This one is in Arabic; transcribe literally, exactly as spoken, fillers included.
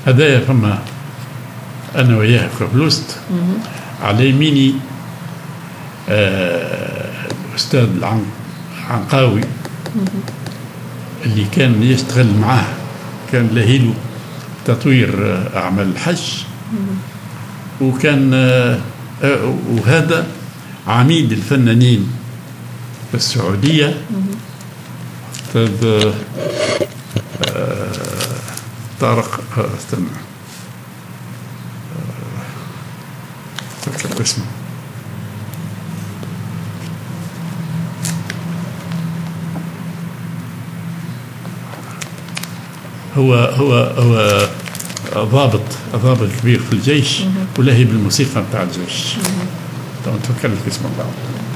هدايا فما أنا وياه في بلوست. على يميني آه الأستاذ العنقاوي اللي كان يشتغل معاه، كان لهيله تطوير أعمال الحج، وكان آه آه وهذا عميد الفنانين في السعودية، أستاذ آه طارق آه استنى فكر اسمه، هو هو هو ضابط ضابط كبير في الجيش ولهي بالموسيقى بتاع الجيش. تفكر لك اسمه بعض.